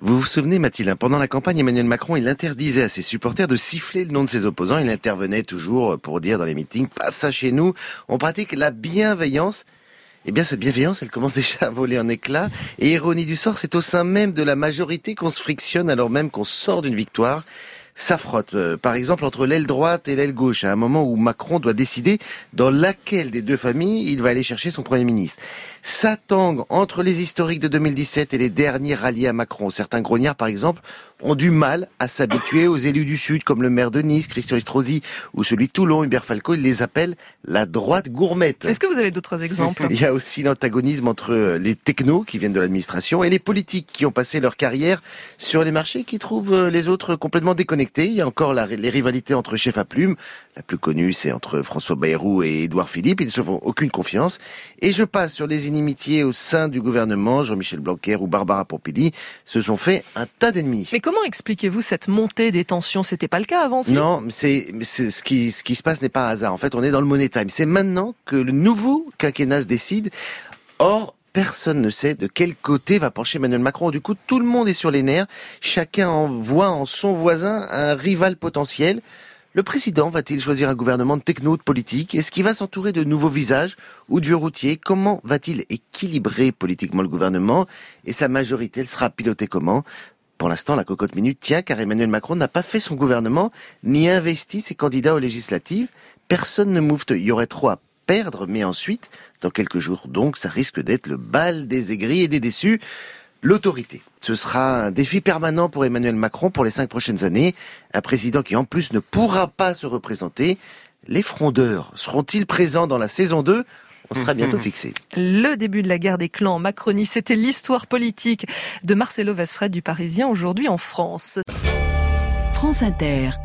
Vous vous souvenez, Mathilde, pendant la campagne, Emmanuel Macron, il interdisait à ses supporters de siffler le nom de ses opposants. Il intervenait toujours pour dire dans les meetings, pas ça chez nous. On pratique la bienveillance. Eh bien, cette bienveillance, elle commence déjà à voler en éclats. Et ironie du sort, c'est au sein même de la majorité qu'on se frictionne alors même qu'on sort d'une victoire. Ça frotte, par exemple, entre l'aile droite et l'aile gauche, à un moment où Macron doit décider dans laquelle des deux familles il va aller chercher son Premier ministre. Ça tangue entre les historiques de 2017 et les derniers ralliés à Macron. Certains grognards, par exemple, ont du mal à s'habituer aux élus du Sud, comme le maire de Nice, Christian Estrosi, ou celui de Toulon, Hubert Falco. Ils les appellent la droite gourmette. Est-ce que vous avez d'autres exemples ? Il y a aussi l'antagonisme entre les technos qui viennent de l'administration et les politiques qui ont passé leur carrière sur les marchés qui trouvent les autres complètement déconnectés. Il y a encore les rivalités entre chefs à plumes. La plus connue, c'est entre François Bayrou et Édouard Philippe. Ils ne se font aucune confiance. Et je passe sur les inimitiés au sein du gouvernement. Jean-Michel Blanquer ou Barbara Pompili se sont fait un tas d'ennemis. Mais comment expliquez-vous cette montée des tensions ? C'était pas le cas avant, si ? Non, c'est ce qui se passe n'est pas un hasard. En fait, on est dans le money time. C'est maintenant que le nouveau quinquennat se décide. Or, personne ne sait de quel côté va pencher Emmanuel Macron. Du coup, tout le monde est sur les nerfs. Chacun voit en son voisin un rival potentiel. Le président va-t-il choisir un gouvernement de techno, de politique ? Est-ce qu'il va s'entourer de nouveaux visages ou de vieux routiers ? Comment va-t-il équilibrer politiquement le gouvernement ? Et sa majorité, elle sera pilotée comment ? Pour l'instant, la cocotte minute tient car Emmanuel Macron n'a pas fait son gouvernement ni investi ses candidats aux législatives. Personne ne moufte. Il y aurait trop à perdre, mais ensuite, dans quelques jours donc, ça risque d'être le bal des aigris et des déçus. L'autorité. Ce sera un défi permanent pour Emmanuel Macron pour les 5 prochaines années. Un président qui en plus ne pourra pas se représenter. Les frondeurs seront-ils présents dans la saison 2 ? On sera bientôt fixé. Le début de la guerre des clans en Macronie, c'était l'histoire politique de Marcelo Vesfred du Parisien aujourd'hui en France. France Inter.